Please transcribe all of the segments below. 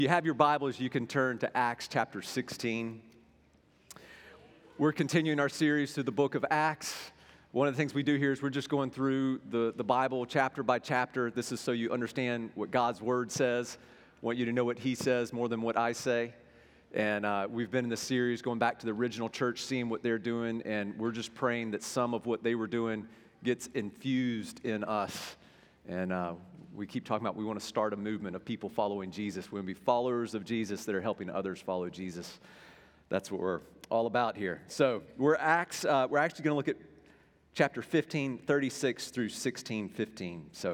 You have your Bibles, you can turn to Acts chapter 16. We're continuing our series through the book of Acts. One of the things we do here is we're just going through the Bible chapter by chapter. This is so you understand what God's Word says. I want you to know what He says more than what I say. And we've been in this series going back to the original church, seeing what they're doing, and we're just praying that some of what they were doing gets infused in us. And we keep talking about we want to start a movement of people following Jesus. We want to be followers of Jesus that are helping others follow Jesus. That's what we're all about here. So we're actually going to look at chapter 15, 36 through 16, 15. So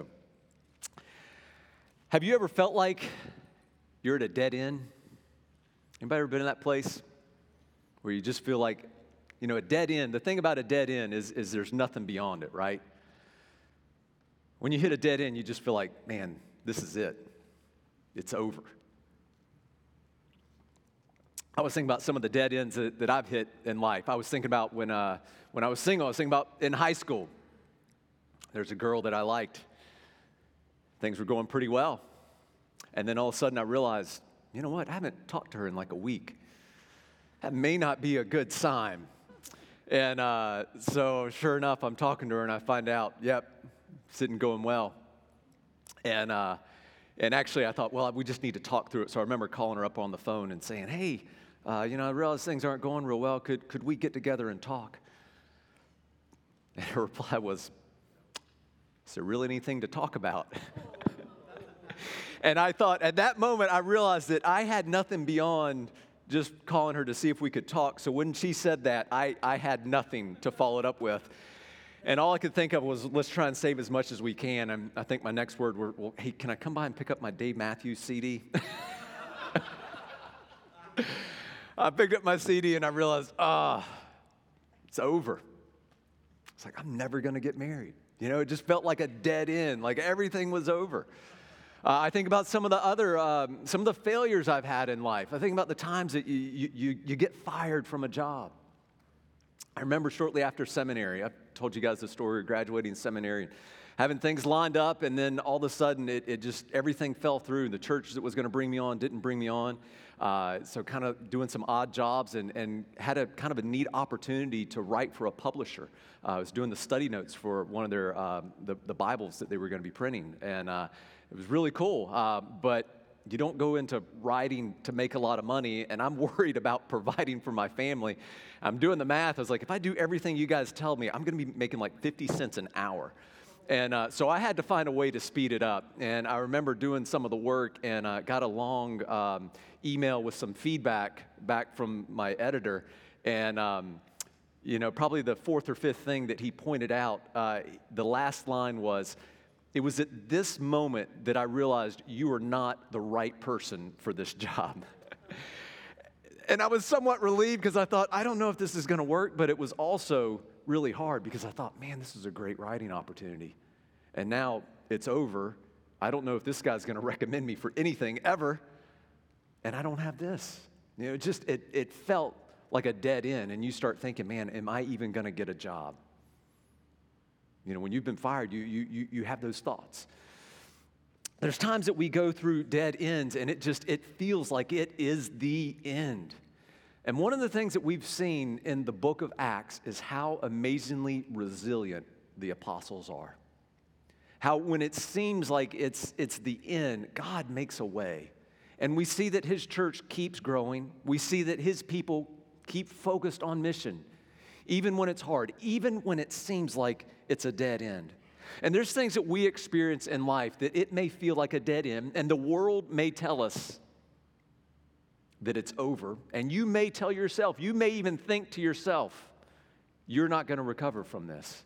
have you ever felt like you're at a dead end? Anybody ever been in that place where you just feel like, a dead end? The thing about a dead end is there's nothing beyond it, right? When you hit a dead end, you just feel like, man, this is it. It's over. I was thinking about some of the dead ends that I've hit in life. I was thinking about when I was single, I was thinking about in high school. There's a girl that I liked. Things were going pretty well. And then all of a sudden I realized, you know what? I haven't talked to her in like a week. That may not be a good sign. And so sure enough, I'm talking to her and I find out, yep, it's not going well. And actually I thought, well, we just need to talk through it. So I remember calling her up on the phone and saying, hey, I realize things aren't going real well. Could we get together and talk? And her reply was, is there really anything to talk about? And I thought, at that moment, I realized that I had nothing beyond just calling her to see if we could talk. So when she said that, I had nothing to follow it up with. And all I could think of was, let's try and save as much as we can. And I think my next word were, well, hey, can I come by and pick up my Dave Matthews CD? I picked up my CD and I realized, it's over. It's like, I'm never going to get married. It just felt like a dead end, like everything was over. I think about some of the failures I've had in life. I think about the times that you get fired from a job. I remember shortly after seminary, I've told you guys the story of graduating seminary and having things lined up, and then all of a sudden it just, everything fell through. The church that was going to bring me on didn't bring me on. So kind of doing some odd jobs and had a kind of a neat opportunity to write for a publisher. I was doing the study notes for one of their, the Bibles that they were going to be printing, and it was really cool. But you don't go into writing to make a lot of money, and I'm worried about providing for my family. I'm doing the math. I was like, if I do everything you guys tell me, I'm going to be making like 50 cents an hour. And so I had to find a way to speed it up. And I remember doing some of the work and got a long email with some feedback back from my editor. And, probably the fourth or fifth thing that he pointed out, the last line was, it was at this moment that I realized you are not the right person for this job. And I was somewhat relieved because I thought, I don't know if this is going to work, but it was also really hard because I thought, man, this is a great writing opportunity. And now it's over. I don't know if this guy's going to recommend me for anything ever, and I don't have this. It felt like a dead end, and you start thinking, man, am I even going to get a job? When you've been fired, you have those thoughts. There's times that we go through dead ends, and it feels like it is the end. And one of the things that we've seen in the book of Acts is how amazingly resilient the apostles are. How when it seems like it's the end, God makes a way. And we see that His church keeps growing. We see that His people keep focused on mission, even when it's hard, even when it seems like it's a dead end. And there's things that we experience in life that it may feel like a dead end, and the world may tell us that it's over, and you may tell yourself, you may even think to yourself, you're not going to recover from this.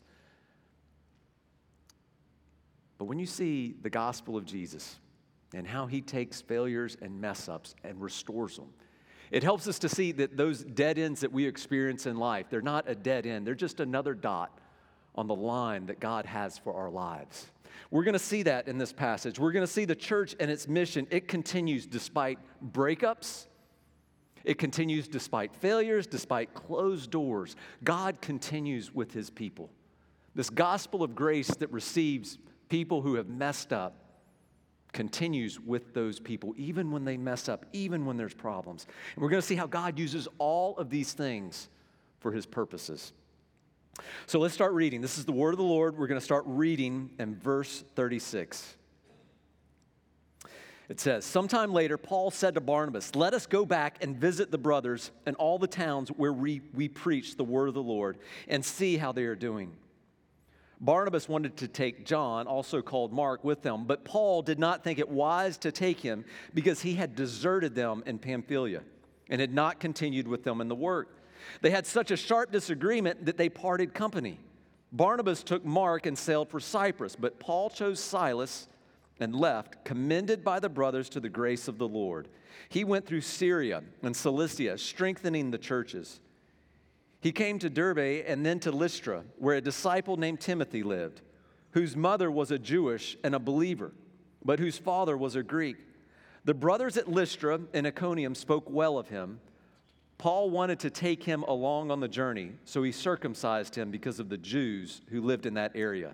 But when you see the gospel of Jesus and how He takes failures and mess-ups and restores them, it helps us to see that those dead ends that we experience in life, they're not a dead end, they're just another dot on the line that God has for our lives. We're going to see that in this passage. We're going to see the church and its mission. It continues despite breakups. It continues despite failures, despite closed doors. God continues with His people. This gospel of grace that receives people who have messed up continues with those people, even when they mess up, even when there's problems. And we're going to see how God uses all of these things for his purposes. So let's start reading. This is the word of the Lord. We're going to start reading in verse 36. It says, "Sometime later, Paul said to Barnabas, 'Let us go back and visit the brothers in all the towns where we preach the word of the Lord and see how they are doing.' Barnabas wanted to take John, also called Mark, with them, but Paul did not think it wise to take him because he had deserted them in Pamphylia and had not continued with them in the work. They had such a sharp disagreement that they parted company. Barnabas took Mark and sailed for Cyprus, but Paul chose Silas and left, commended by the brothers to the grace of the Lord. He went through Syria and Cilicia, strengthening the churches. He came to Derbe and then to Lystra, where a disciple named Timothy lived, whose mother was a Jewish and a believer, but whose father was a Greek. The brothers at Lystra and Iconium spoke well of him. Paul wanted to take him along on the journey, so he circumcised him because of the Jews who lived in that area.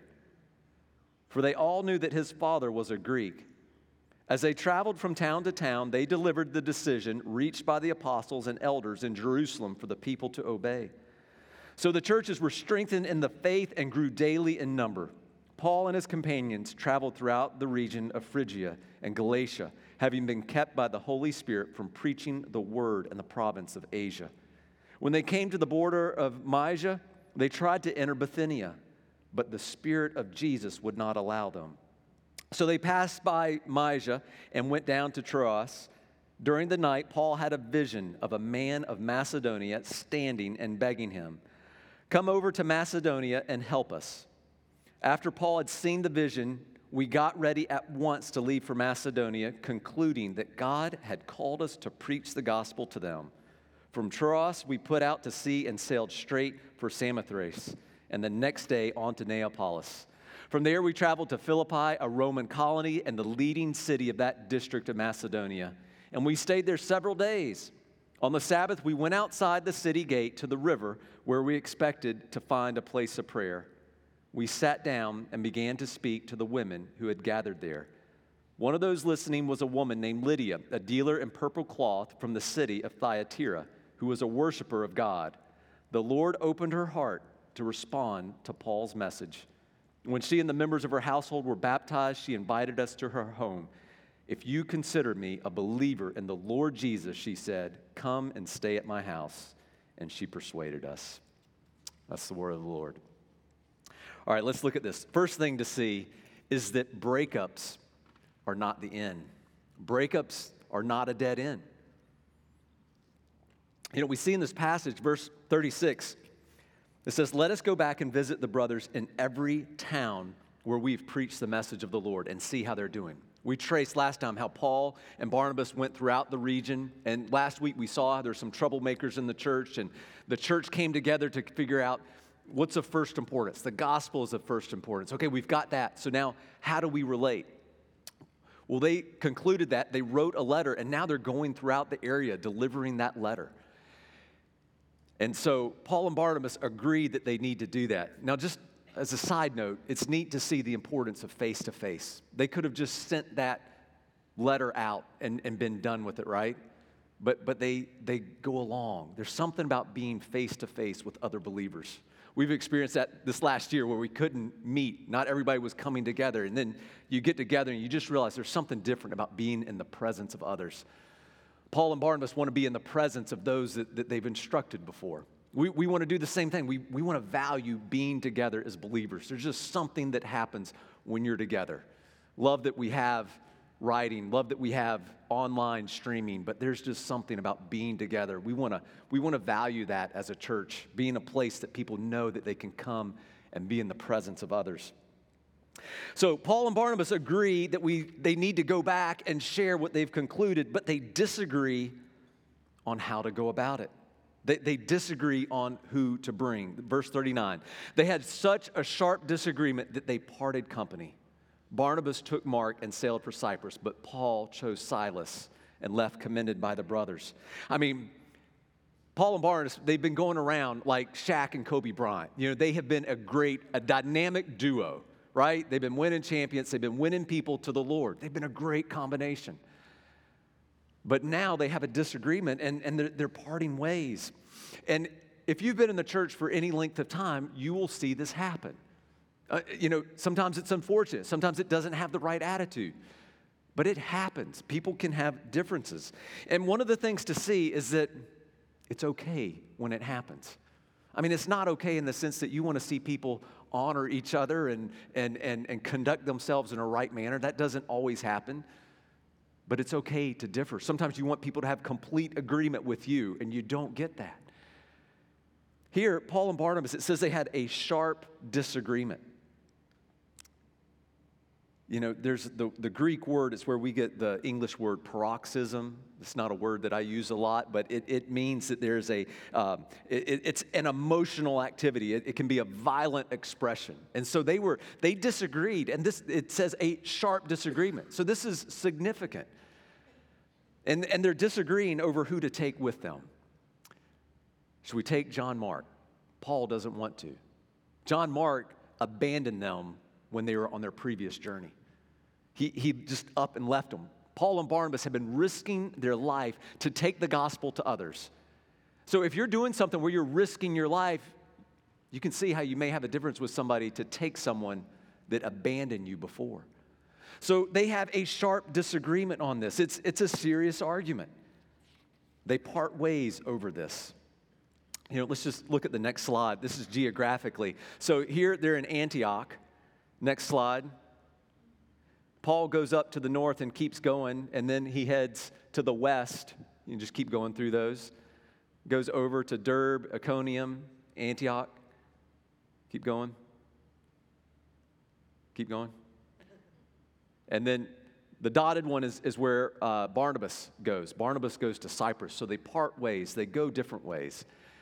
For they all knew that his father was a Greek. As they traveled from town to town, they delivered the decision reached by the apostles and elders in Jerusalem for the people to obey. So the churches were strengthened in the faith and grew daily in number. Paul and his companions traveled throughout the region of Phrygia and Galatia, having been kept by the Holy Spirit from preaching the word in the province of Asia. When they came to the border of Mysia, they tried to enter Bithynia, but the Spirit of Jesus would not allow them. So they passed by Mysia and went down to Troas. During the night, Paul had a vision of a man of Macedonia standing and begging him, 'Come over to Macedonia and help us.' After Paul had seen the vision, we got ready at once to leave for Macedonia, concluding that God had called us to preach the gospel to them. From Troas, we put out to sea and sailed straight for Samothrace, and the next day on to Neapolis. From there, we traveled to Philippi, a Roman colony and the leading city of that district of Macedonia, and we stayed there several days. On the Sabbath, we went outside the city gate to the river where we expected to find a place of prayer. We sat down and began to speak to the women who had gathered there. One of those listening was a woman named Lydia, a dealer in purple cloth from the city of Thyatira, who was a worshiper of God. The Lord opened her heart to respond to Paul's message. When she and the members of her household were baptized, she invited us to her home. 'If you consider me a believer in the Lord Jesus,' she said, 'come and stay at my house.' And she persuaded us." That's the word of the Lord. All right, let's look at this. First thing to see is that breakups are not the end. Breakups are not a dead end. You know, we see in this passage, verse 36, it says, "Let us go back and visit the brothers in every town where we've preached the message of the Lord and see how they're doing." We traced last time how Paul and Barnabas went throughout the region, and last week we saw there's some troublemakers in the church, and the church came together to figure out what's of first importance. The gospel is of first importance. Okay, we've got that, so now how do we relate? Well, they concluded that, they wrote a letter, and now they're going throughout the area delivering that letter. And so Paul and Barnabas agreed that they need to do that. Now, just as a side note, it's neat to see the importance of face-to-face. They could have just sent that letter out and been done with it, right? But they go along. There's something about being face-to-face with other believers. We've experienced that this last year where we couldn't meet. Not everybody was coming together. And then you get together and you just realize there's something different about being in the presence of others. Paul and Barnabas want to be in the presence of those that they've instructed before. We want to do the same thing. We want to value being together as believers. There's just something that happens when you're together. Love that we have writing, love that we have online streaming, but there's just something about being together. We want to value that as a church, being a place that people know that they can come and be in the presence of others. So Paul and Barnabas agree that they need to go back and share what they've concluded, but they disagree on how to go about it. They disagree on who to bring. Verse 39, they had such a sharp disagreement that they parted company. Barnabas took Mark and sailed for Cyprus, but Paul chose Silas and left, commended by the brothers. I mean, Paul and Barnabas, they've been going around like Shaq and Kobe Bryant. You know, they have been a dynamic duo, right? They've been winning champions. They've been winning people to the Lord. They've been a great combination. But now they have a disagreement, and they're parting ways. And if you've been in the church for any length of time, you will see this happen. Sometimes it's unfortunate. Sometimes it doesn't have the right attitude. But it happens. People can have differences. And one of the things to see is that it's okay when it happens. I mean, it's not okay in the sense that you want to see people honor each other and conduct themselves in a right manner. That doesn't always happen. But it's okay to differ. Sometimes you want people to have complete agreement with you, and you don't get that. Here, Paul and Barnabas, it says they had a sharp disagreement. There's the Greek word, it's where we get the English word paroxysm. It's not a word that I use a lot, but it means that there's it's an emotional activity. It can be a violent expression. And so they disagreed, and it says a sharp disagreement. So this is significant. And they're disagreeing over who to take with them. Should we take John Mark? Paul doesn't want to. John Mark abandoned them when they were on their previous journey. He just up and left them. Paul and Barnabas have been risking their life to take the gospel to others. So if you're doing something where you're risking your life, you can see how you may have a difference with somebody to take someone that abandoned you before. So they have a sharp disagreement on this. It's a serious argument. They part ways over this. Let's just look at the next slide. This is geographically. So here they're in Antioch. Next slide. Paul goes up to the north and keeps going, and then he heads to the west. You can just keep going through those. Goes over to Derbe, Iconium, Antioch. Keep going. Keep going. And then the dotted one is where Barnabas goes. Barnabas goes to Cyprus. So they part ways. They go different ways.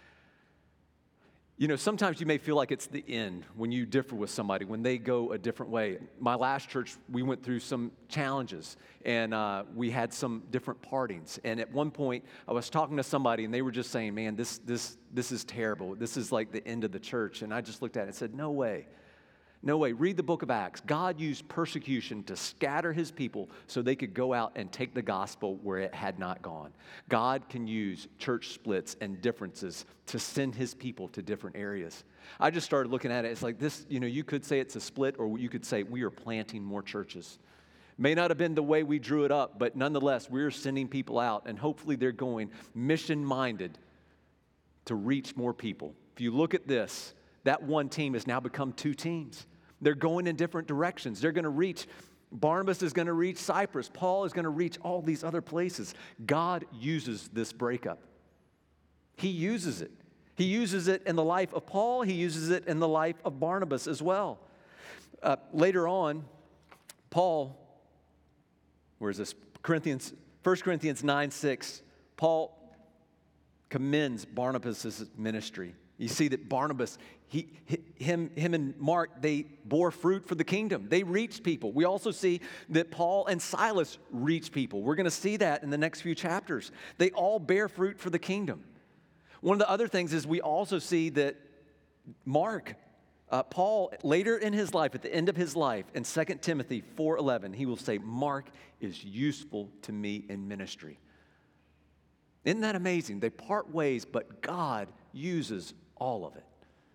Sometimes you may feel like it's the end when you differ with somebody, when they go a different way. My last church, we went through some challenges, and we had some different partings. And at one point, I was talking to somebody, and they were just saying, man, this is terrible. This is like the end of the church. And I just looked at it and said, no way. No way. Read the book of Acts. God used persecution to scatter his people so they could go out and take the gospel where it had not gone. God can use church splits and differences to send his people to different areas. I just started looking at it. It's like this, you could say it's a split, or you could say we are planting more churches. May not have been the way we drew it up, but nonetheless, we're sending people out, and hopefully they're going mission-minded to reach more people. If you look at this, that one team has now become two teams. They're going in different directions. They're going to reach, Barnabas is going to reach Cyprus. Paul is going to reach all these other places. God uses this breakup. He uses it. He uses it in the life of Paul. He uses it in the life of Barnabas as well. Later on, Paul, where is this? 1 Corinthians 9:6, Paul commends Barnabas' ministry. You see that Barnabas, him and Mark, they bore fruit for the kingdom. They reached people. We also see that Paul and Silas reached people. We're going to see that in the next few chapters. They all bear fruit for the kingdom. One of the other things is we also see that Mark, Paul, later in his life, at the end of his life, in 2 Timothy 4:11, he will say, Mark is useful to me in ministry. Isn't that amazing? They part ways, but God uses all of it.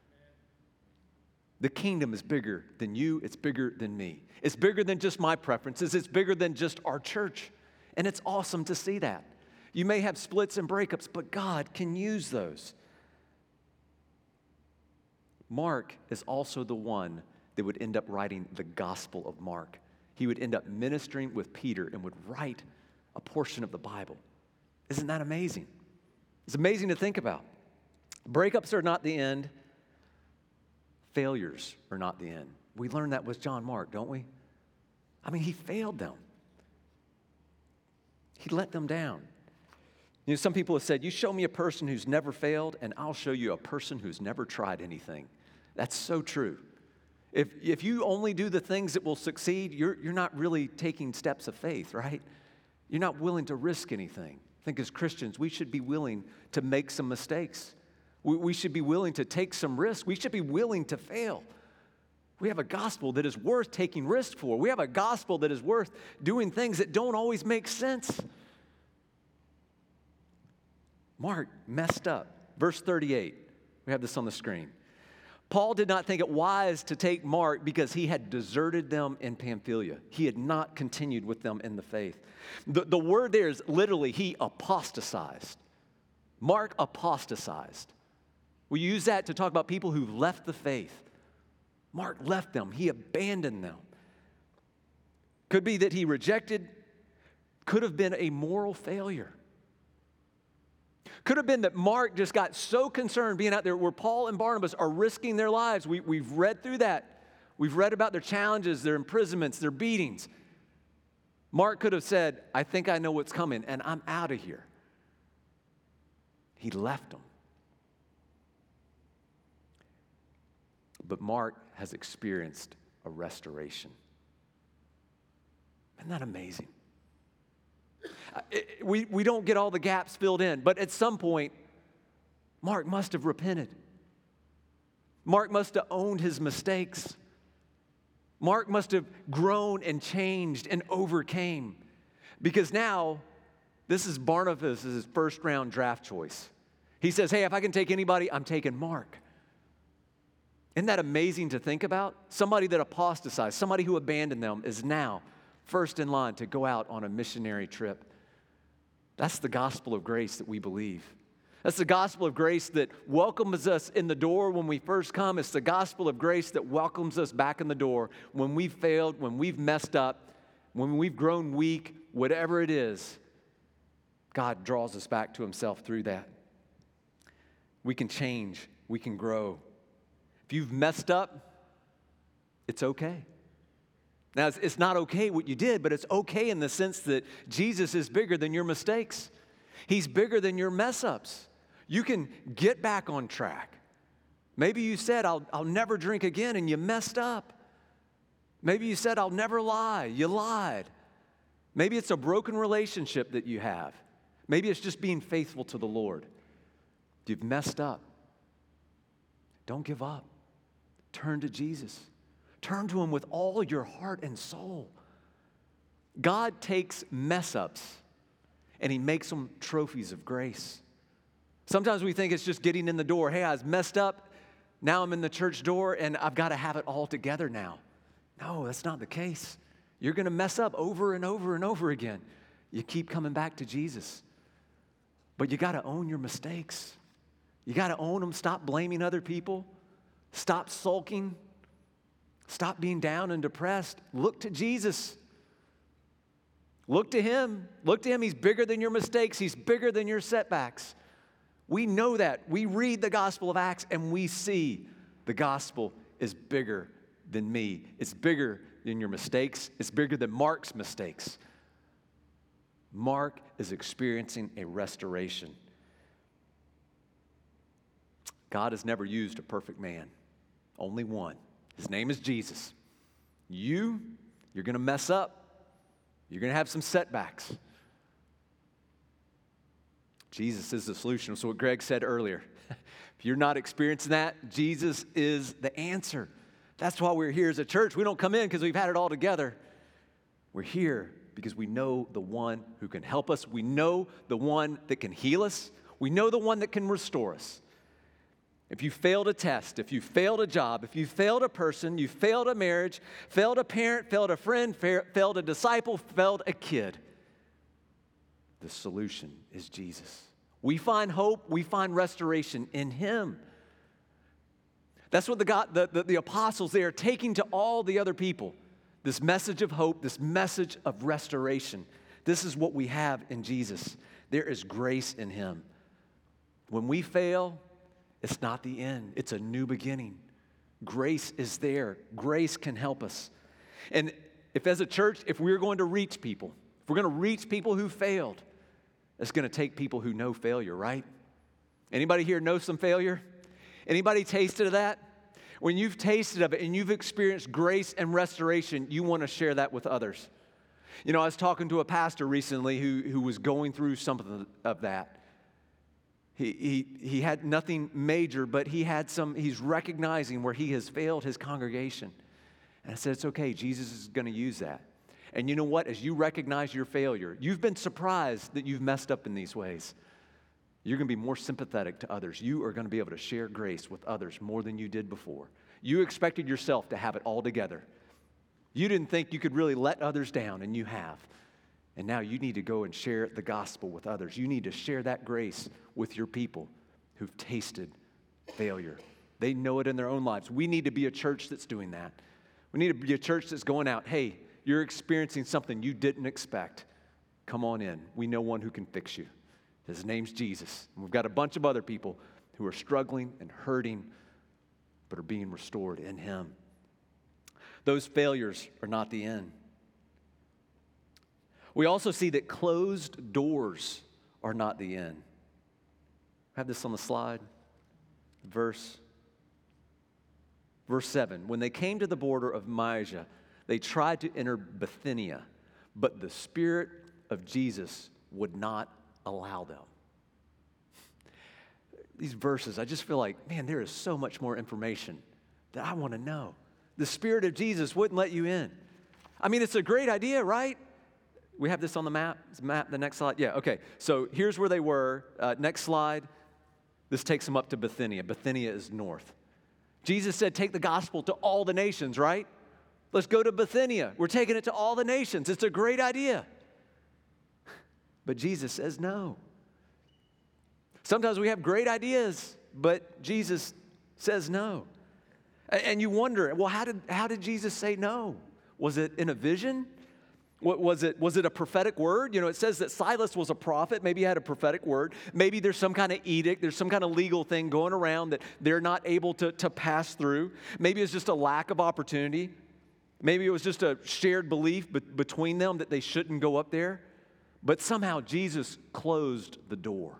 The kingdom is bigger than you. It's bigger than me. It's bigger than just my preferences. It's bigger than just our church. And it's awesome to see that. You may have splits and breakups, but God can use those. Mark is also the one that would end up writing the Gospel of Mark. He would end up ministering with Peter and would write a portion of the Bible. Isn't that amazing? It's amazing to think about. Breakups are not the end. Failures are not the end. We learned that with John Mark, don't we? I mean, he failed them. He let them down. Some people have said, you show me a person who's never failed, and I'll show you a person who's never tried anything. That's so true. If you only do the things that will succeed, you're not really taking steps of faith, right? You're not willing to risk anything. I think as Christians, we should be willing to make some mistakes. We should be willing to take some risks. We should be willing to fail. We have a gospel that is worth taking risks for. We have a gospel that is worth doing things that don't always make sense. Mark messed up. Verse 38. We have this on the screen. Paul did not think it wise to take Mark because he had deserted them in Pamphylia. He had not continued with them in the faith. The word there is literally he apostatized. Mark apostatized. We use that to talk about people who left the faith. Mark left them. He abandoned them. Could be that he rejected, could have been a moral failure. Could have been that Mark just got so concerned being out there where Paul and Barnabas are risking their lives. We've read through that. We've read about their challenges, their imprisonments, their beatings. Mark could have said, I think I know what's coming, and I'm out of here. He left them. But Mark has experienced a restoration. Isn't that amazing? We don't get all the gaps filled in, but at some point, Mark must have repented. Mark must have owned his mistakes. Mark must have grown and changed and overcame. Because now, this is Barnabas' first round draft choice. He says, hey, if I can take anybody, I'm taking Mark. Isn't that amazing to think about? Somebody that apostatized, somebody who abandoned them is now first in line to go out on a missionary trip. That's the gospel of grace that we believe. That's the gospel of grace that welcomes us in the door when we first come. It's the gospel of grace that welcomes us back in the door when we've failed, when we've messed up, when we've grown weak, whatever it is. God draws us back to himself through that. We can change. We can grow. If you've messed up, it's okay. Now, it's not okay what you did, but it's okay in the sense that Jesus is bigger than your mistakes. He's bigger than your mess-ups. You can get back on track. Maybe you said, I'll never drink again, and you messed up. Maybe you said, I'll never lie. You lied. Maybe it's a broken relationship that you have. Maybe it's just being faithful to the Lord. You've messed up. Don't give up. Turn to Jesus. Turn to him with all your heart and soul. God takes mess-ups and he makes them trophies of grace. Sometimes we think it's just getting in the door. Hey, I was messed up. Now I'm in the church door and I've got to have it all together now. No, that's not the case. You're going to mess up over and over and over again. You keep coming back to Jesus. But you got to own your mistakes. You got to own them. Stop blaming other people. Stop sulking. Stop being down and depressed. Look to Jesus. Look to him. Look to him. He's bigger than your mistakes. He's bigger than your setbacks. We know that. We read the Gospel of Acts and we see the gospel is bigger than me. It's bigger than your mistakes. It's bigger than Mark's mistakes. Mark is experiencing a restoration. God has never used a perfect man. Only one. His name is Jesus. You're going to mess up. You're going to have some setbacks. Jesus is the solution. So what Greg said earlier, if you're not experiencing that, Jesus is the answer. That's why we're here as a church. We don't come in because we've had it all together. We're here because we know the one who can help us. We know the one that can heal us. We know the one that can restore us. If you failed a test, if you failed a job, if you failed a person, you failed a marriage, failed a parent, failed a friend, failed a disciple, failed a kid, the solution is Jesus. We find hope, we find restoration in him. That's what the apostles, they are taking to all the other people. This message of hope, this message of restoration. This is what we have in Jesus. There is grace in him. When we fail, it's not the end. It's a new beginning. Grace is there. Grace can help us. And if as a church, if we're going to reach people, if we're going to reach people who failed, it's going to take people who know failure, right? Anybody here know some failure? Anybody tasted of that? When you've tasted of it and you've experienced grace and restoration, you want to share that with others. You know, I was talking to a pastor recently who was going through something of that. He had nothing major, but he's recognizing where he has failed his congregation. And I said, it's okay. Jesus is going to use that. And you know what? As you recognize your failure, you've been surprised that you've messed up in these ways. You're going to be more sympathetic to others. You are going to be able to share grace with others more than you did before. You expected yourself to have it all together. You didn't think you could really let others down, and you have. And now you need to go and share the gospel with others. You need to share that grace with your people who've tasted failure. They know it in their own lives. We need to be a church that's doing that. We need to be a church that's going out, hey, you're experiencing something you didn't expect. Come on in. We know one who can fix you. His name's Jesus. And we've got a bunch of other people who are struggling and hurting, but are being restored in him. Those failures are not the end. We also see that closed doors are not the end. I have this on the slide. Verse 7. When they came to the border of Mysia, they tried to enter Bithynia, but the Spirit of Jesus would not allow them. These verses, I just feel like, man, there is so much more information that I want to know. The Spirit of Jesus wouldn't let you in. I mean, it's a great idea, right? We have this on the map. Is the map the next slide? Yeah, okay. So here's where they were. Next slide. This takes them up to Bithynia. Bithynia is north. Jesus said, take the gospel to all the nations, right? Let's go to Bithynia. We're taking it to all the nations. It's a great idea. But Jesus says no. Sometimes we have great ideas, but Jesus says no. And you wonder, well, how did Jesus say no? Was it in a vision? Was it a prophetic word? You know, it says that Silas was a prophet. Maybe he had a prophetic word. Maybe there's some kind of edict. There's some kind of legal thing going around that they're not able to pass through. Maybe it's just a lack of opportunity. Maybe it was just a shared belief between them that they shouldn't go up there. But somehow Jesus closed the door.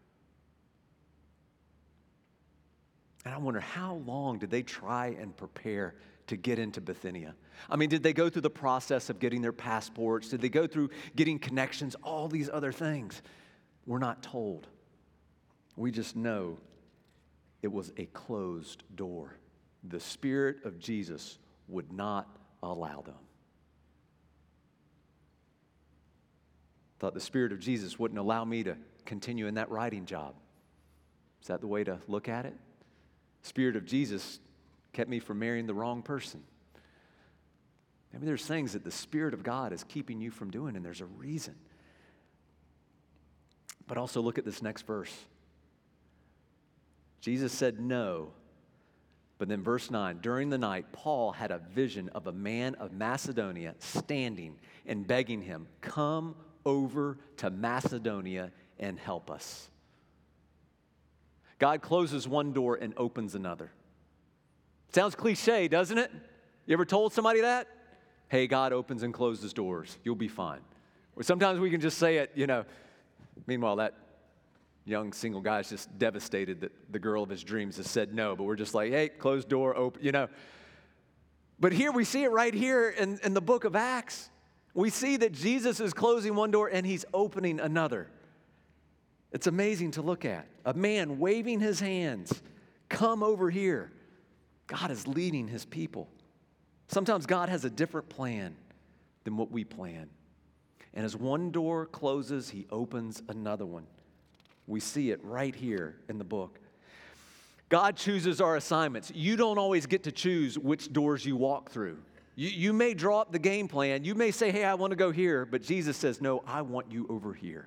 And I wonder, how long did they try and prepare to get into Bithynia? I mean, did they go through the process of getting their passports? Did they go through getting connections? All these other things. We're not told. We just know it was a closed door. The Spirit of Jesus would not allow them. Thought the Spirit of Jesus wouldn't allow me to continue in that writing job. Is that the way to look at it? Spirit of Jesus kept me from marrying the wrong person. Maybe there's things that the Spirit of God is keeping you from doing, and there's a reason. But also look at this next verse. Jesus said no, but then verse 9, during the night, Paul had a vision of a man of Macedonia standing and begging him, come over to Macedonia and help us. God closes one door and opens another. Sounds cliche, doesn't it? You ever told somebody that? Hey, God opens and closes doors. You'll be fine. Or sometimes we can just say it, you know. Meanwhile, that young single guy is just devastated that the girl of his dreams has said no. But we're just like, hey, closed door, open, you know. But here we see it right here in the book of Acts. We see that Jesus is closing one door and he's opening another. It's amazing to look at. A man waving his hands, come over here. God is leading his people. Sometimes God has a different plan than what we plan. And as one door closes, he opens another one. We see it right here in the book. God chooses our assignments. You don't always get to choose which doors you walk through. You may draw up the game plan. You may say, hey, I want to go here. But Jesus says, no, I want you over here.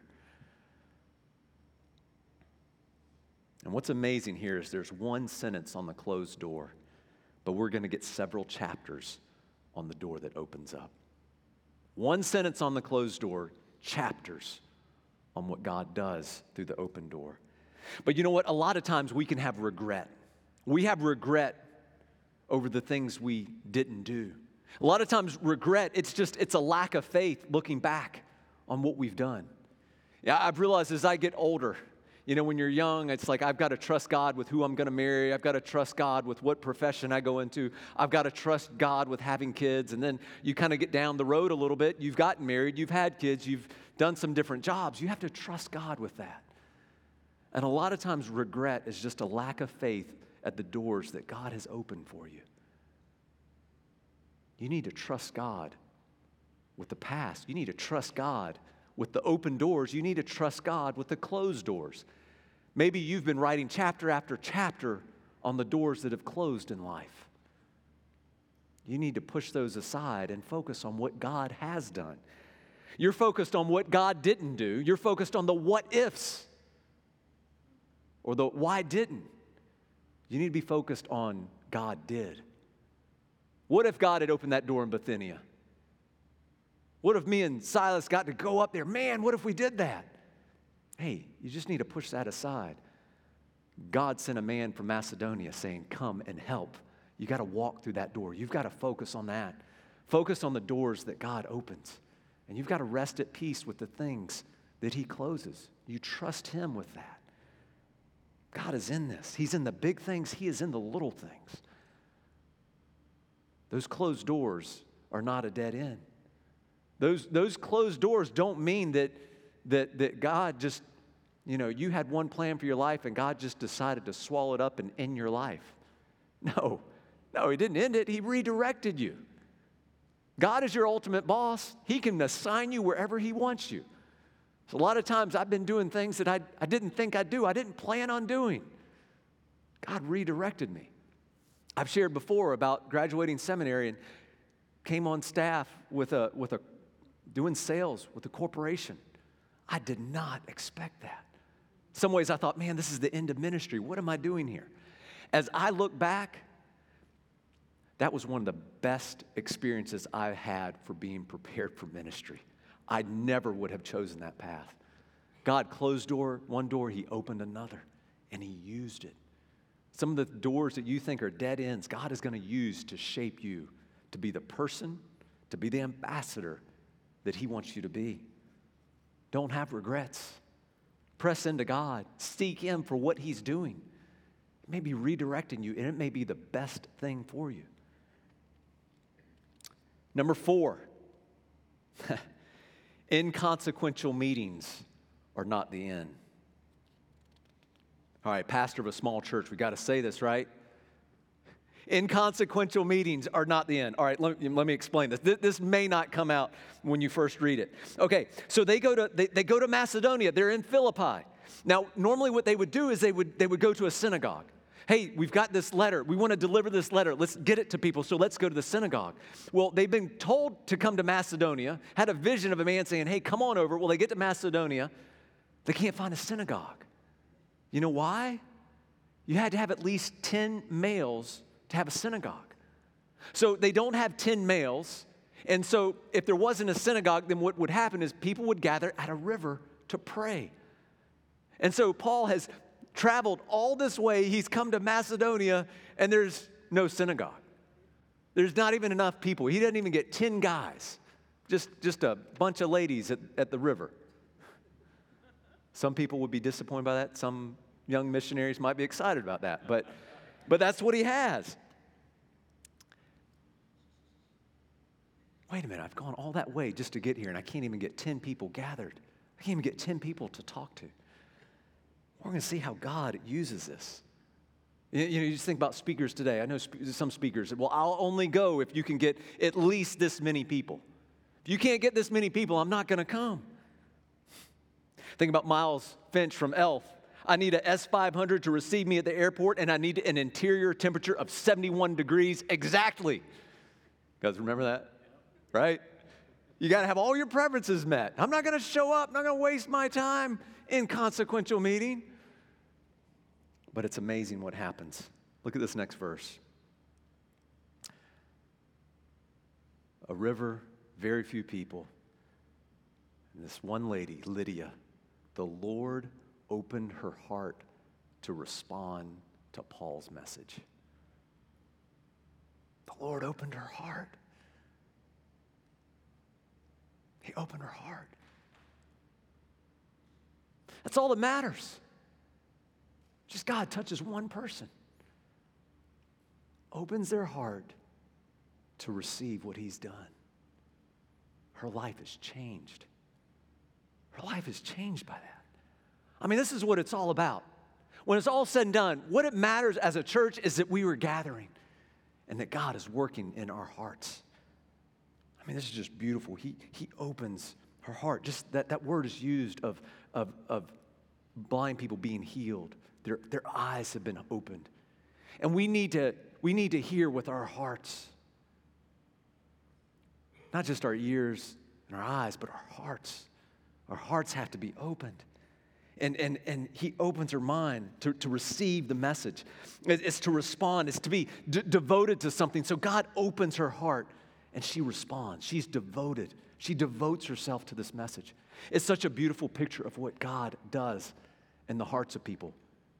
And what's amazing here is there's one sentence on the closed door, but we're going to get several chapters on the door that opens up. One sentence on the closed door, chapters on what God does through the open door. But you know what? A lot of times we can have regret. We have regret over the things we didn't do. A lot of times regret, it's a lack of faith looking back on what we've done. Yeah, I've realized as I get older, you know, when you're young, it's like I've got to trust God with who I'm going to marry. I've got to trust God with what profession I go into. I've got to trust God with having kids. And then you kind of get down the road a little bit. You've gotten married. You've had kids. You've done some different jobs. You have to trust God with that. And a lot of times regret is just a lack of faith at the doors that God has opened for you. You need to trust God with the past. You need to trust God with the open doors. You need to trust God with the closed doors. Maybe you've been writing chapter after chapter on the doors that have closed in life. You need to push those aside and focus on what God has done. You're focused on what God didn't do. You're focused on the what ifs or the why didn't. You need to be focused on God did. What if God had opened that door in Bithynia? What if me and Silas got to go up there? Man, what if we did that? Hey, you just need to push that aside. God sent a man from Macedonia saying, come and help. You got to walk through that door. You've got to focus on that. Focus on the doors that God opens. And you've got to rest at peace with the things that he closes. You trust him with that. God is in this. He's in the big things. He is in the little things. Those closed doors are not a dead end. Those closed doors don't mean that God just, you had one plan for your life and God just decided to swallow it up and end your life. No, he didn't end it. He redirected you. God is your ultimate boss. He can assign you wherever he wants you. So a lot of times I've been doing things that I didn't think I'd do. I didn't plan on doing. God redirected me. I've shared before about graduating seminary and came on staff with doing sales with a corporation. I did not expect that. In some ways I thought, man, this is the end of ministry. What am I doing here? As I look back, that was one of the best experiences I've had for being prepared for ministry. I never would have chosen that path. God closed one door, he opened another, and he used it. Some of the doors that you think are dead ends, God is going to use to shape you to be the person, to be the ambassador that he wants you to be. Don't have regrets. Press into God. Seek him for what he's doing. It may be redirecting you, and it may be the best thing for you. Number 4, inconsequential meetings are not the end. All right, pastor of a small church, we got to say this, right? Inconsequential meetings are not the end. All right, let me explain this. This may not come out when you first read it. Okay, so they go to Macedonia. They're in Philippi. Now, normally what they would do is they would go to a synagogue. Hey, we've got this letter. We want to deliver this letter. Let's get it to people, so let's go to the synagogue. Well, they've been told to come to Macedonia, had a vision of a man saying, hey, come on over. Well, they get to Macedonia. They can't find a synagogue. You know why? You had to have at least 10 males to have a synagogue. So they don't have 10 males. And so if there wasn't a synagogue, then what would happen is people would gather at a river to pray. And so Paul has traveled all this way. He's come to Macedonia, and there's no synagogue. There's not even enough people. He doesn't even get 10 guys, just a bunch of ladies at the river. Some people would be disappointed by that. Some young missionaries might be excited about that. But that's what he has. Wait a minute, I've gone all that way just to get here, and I can't even get 10 people gathered. I can't even get 10 people to talk to. We're going to see how God uses this. You just think about speakers today. I know some speakers say, well, I'll only go if you can get at least this many people. If you can't get this many people, I'm not going to come. Think about Miles Finch from ELF. I need a S500 to receive me at the airport, and I need an interior temperature of 71 degrees exactly. You guys remember that? Right? You got to have all your preferences met. I'm not going to show up. I'm not going to waste my time in inconsequential meeting. But it's amazing what happens. Look at this next verse. A river, very few people. And this one lady, Lydia, the Lord opened her heart to respond to Paul's message. The Lord opened her heart. He opened her heart. That's all that matters. Just God touches one person, opens their heart to receive what he's done. Her life is changed. Her life is changed by that. I mean, this is what it's all about. When it's all said and done, what it matters as a church is that we were gathering and that God is working in our hearts. I mean, this is just beautiful. He opens her heart. Just that word is used of blind people being healed. Their eyes have been opened. And we need to hear with our hearts. Not just our ears and our eyes, but our hearts. Our hearts have to be opened. And he opens her mind to receive the message. It's to respond. It's to be devoted to something. So God opens her heart and she responds. She's devoted. She devotes herself to this message. It's such a beautiful picture of what God does in the hearts of people.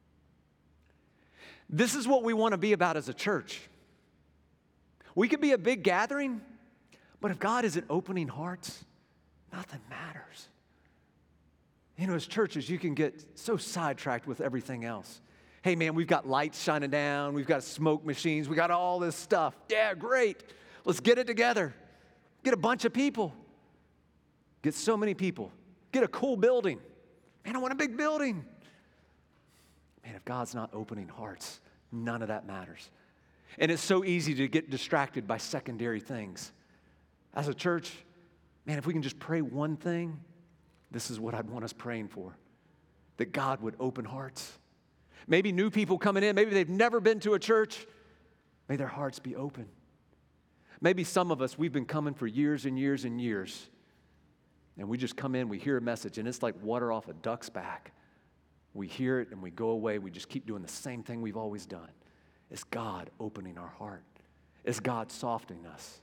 This is what we want to be about as a church. We could be a big gathering, but if God isn't opening hearts, nothing matters. You know, as churches, you can get so sidetracked with everything else. Hey, man, we've got lights shining down. We've got smoke machines. We got all this stuff. Yeah, great. Let's get it together. Get a bunch of people. Get so many people. Get a cool building. Man, I want a big building. Man, if God's not opening hearts, none of that matters. And it's so easy to get distracted by secondary things. As a church, man, if we can just pray one thing, this is what I'd want us praying for. That God would open hearts. Maybe new people coming in, maybe they've never been to a church. May their hearts be open. Maybe some of us, we've been coming for years and years and years. And we just come in, we hear a message, and it's like water off a duck's back. We hear it and we go away. We just keep doing the same thing we've always done. It's God opening our heart. It's God softening us.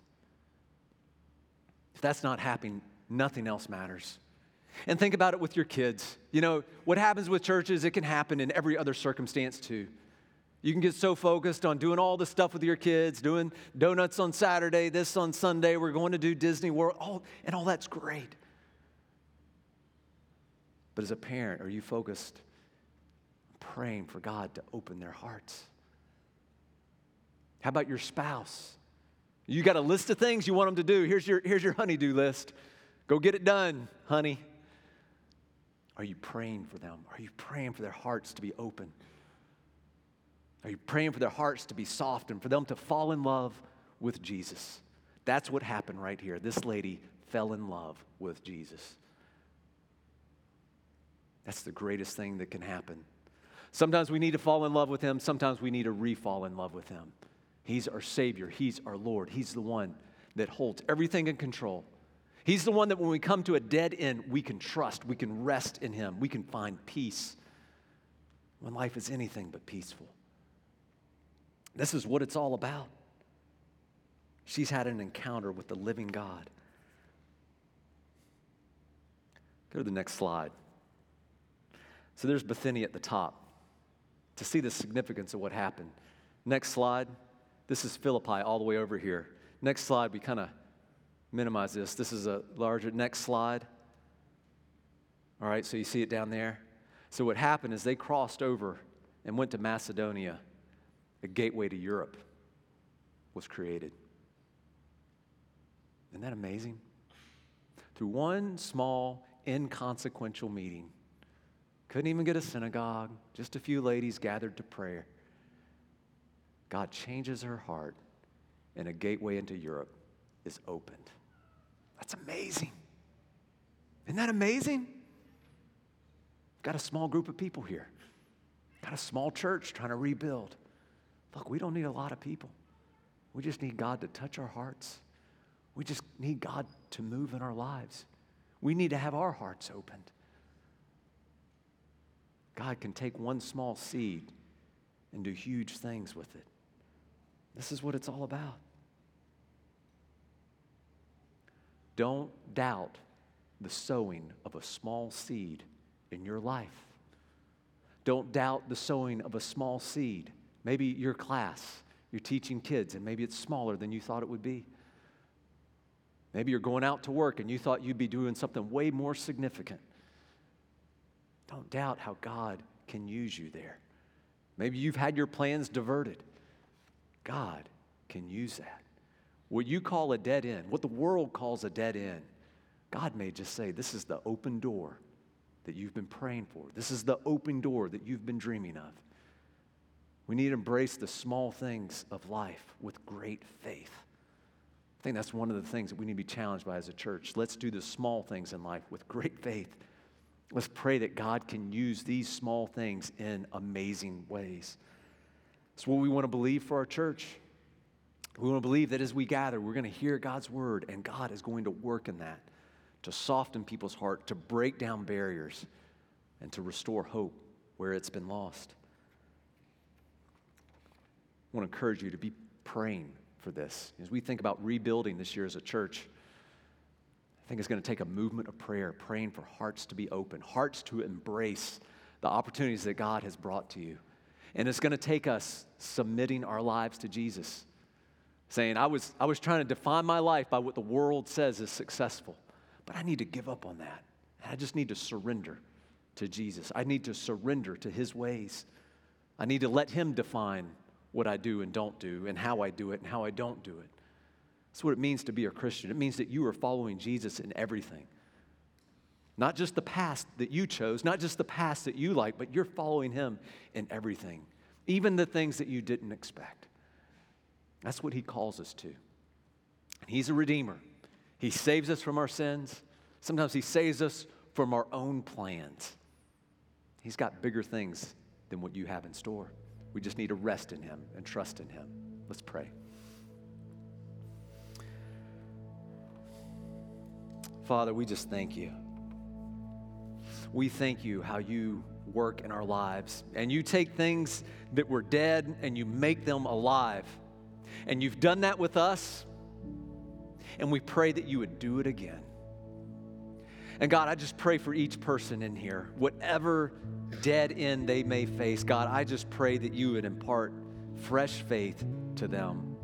If that's not happening, nothing else matters. And think about it with your kids. You know, what happens with churches, it can happen in every other circumstance too. You can get so focused on doing all the stuff with your kids, doing donuts on Saturday, this on Sunday, we're going to do Disney World, and all that's great. But as a parent, are you focused on praying for God to open their hearts? How about your spouse? You got a list of things you want them to do. Here's your honey-do list. Go get it done, honey. Are you praying for them? Are you praying for their hearts to be open? Are you praying for their hearts to be soft and for them to fall in love with Jesus? That's what happened right here. This lady fell in love with Jesus. That's the greatest thing that can happen. Sometimes we need to fall in love with him. Sometimes we need to re-fall in love with him. He's our Savior. He's our Lord. He's the one that holds everything in control. He's the one that when we come to a dead end, we can trust. We can rest in him. We can find peace when life is anything but peaceful. This is what it's all about. She's had an encounter with the living God. Go to the next slide. So there's Bethany at the top to see the significance of what happened. Next slide. This is Philippi all the way over here. Next slide, we kind of minimize this. This is a larger, next slide. All right, so you see it down there. So what happened is they crossed over and went to Macedonia. A gateway to Europe was created. Isn't that amazing? Through one small, inconsequential meeting. Couldn't even get a synagogue, just a few ladies gathered to prayer. God changes her heart, and a gateway into Europe is opened. That's amazing. Isn't that amazing? Got a small group of people here. Got a small church trying to rebuild. Look, we don't need a lot of people. We just need God to touch our hearts. We just need God to move in our lives. We need to have our hearts opened. God can take one small seed and do huge things with it. This is what it's all about. Don't doubt the sowing of a small seed in your life. Don't doubt the sowing of a small seed. Maybe your class, you're teaching kids, and maybe it's smaller than you thought it would be. Maybe you're going out to work, and you thought you'd be doing something way more significant. Don't doubt how God can use you there. Maybe you've had your plans diverted. God can use that. What you call a dead end, what the world calls a dead end, God may just say, this is the open door that you've been praying for. This is the open door that you've been dreaming of. We need to embrace the small things of life with great faith. I think that's one of the things that we need to be challenged by as a church. Let's do the small things in life with great faith. Let's pray that God can use these small things in amazing ways. It's what we want to believe for our church. We want to believe that as we gather, we're going to hear God's word, and God is going to work in that to soften people's heart, to break down barriers, and to restore hope where it's been lost. I want to encourage you to be praying for this. As we think about rebuilding this year as a church, I think it's going to take a movement of prayer, praying for hearts to be open, hearts to embrace the opportunities that God has brought to you. And it's going to take us submitting our lives to Jesus, saying, I was trying to define my life by what the world says is successful, but I need to give up on that. I just need to surrender to Jesus. I need to surrender to his ways. I need to let him define what I do and don't do, and how I do it and how I don't do it. That's what it means to be a Christian. It means that you are following Jesus in everything. Not just the past that you chose, not just the past that you like, but you're following him in everything, even the things that you didn't expect. That's what he calls us to. And he's a redeemer. He saves us from our sins. Sometimes he saves us from our own plans. He's got bigger things than what you have in store. We just need to rest in him and trust in him. Let's pray. Father, we just thank you. We thank you how you work in our lives, and you take things that were dead and you make them alive. And you've done that with us, and we pray that you would do it again. And God, I just pray for each person in here, whatever dead end they may face, God, I just pray that you would impart fresh faith to them.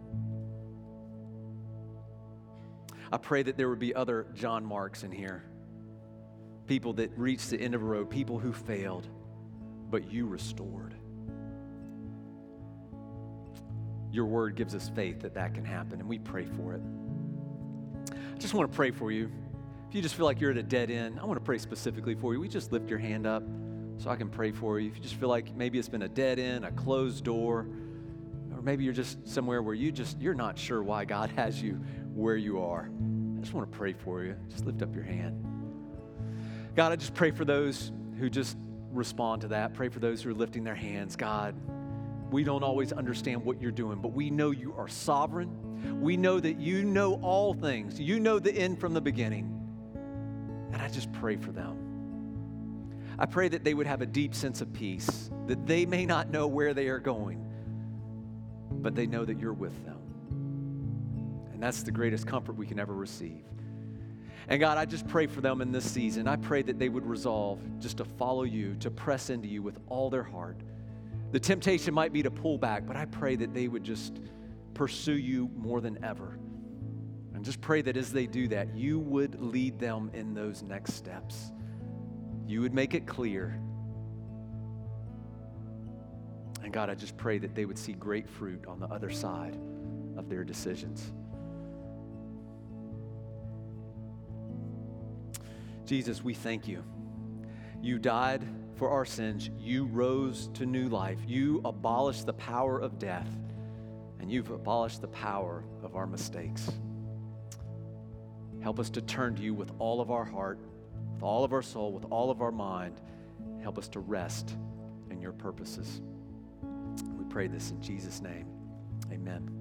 I pray that there would be other John Marks in here, people that reached the end of a road, people who failed, but you restored. Your word gives us faith that that can happen, and we pray for it. I just want to pray for you. If you just feel like you're at a dead end, I want to pray specifically for you. We just lift your hand up so I can pray for you. If you just feel like maybe it's been a dead end, a closed door, or maybe you're just somewhere where you're not sure why God has you where you are, I just want to pray for you. Just lift up your hand. God, I just pray for those who just respond to that. Pray for those who are lifting their hands. God, we don't always understand what you're doing, but we know you are sovereign. We know that you know all things. You know the end from the beginning. And I just pray for them. I pray that they would have a deep sense of peace, that they may not know where they are going, but they know that you're with them. And that's the greatest comfort we can ever receive. And God, I just pray for them in this season. I pray that they would resolve just to follow you, to press into you with all their heart. The temptation might be to pull back, but I pray that they would just pursue you more than ever. And just pray that as they do that, you would lead them in those next steps. You would make it clear. And God, I just pray that they would see great fruit on the other side of their decisions. Jesus, we thank you. You died for our sins. You rose to new life. You abolished the power of death, and you've abolished the power of our mistakes. Help us to turn to you with all of our heart, with all of our soul, with all of our mind. Help us to rest in your purposes. We pray this in Jesus' name. Amen.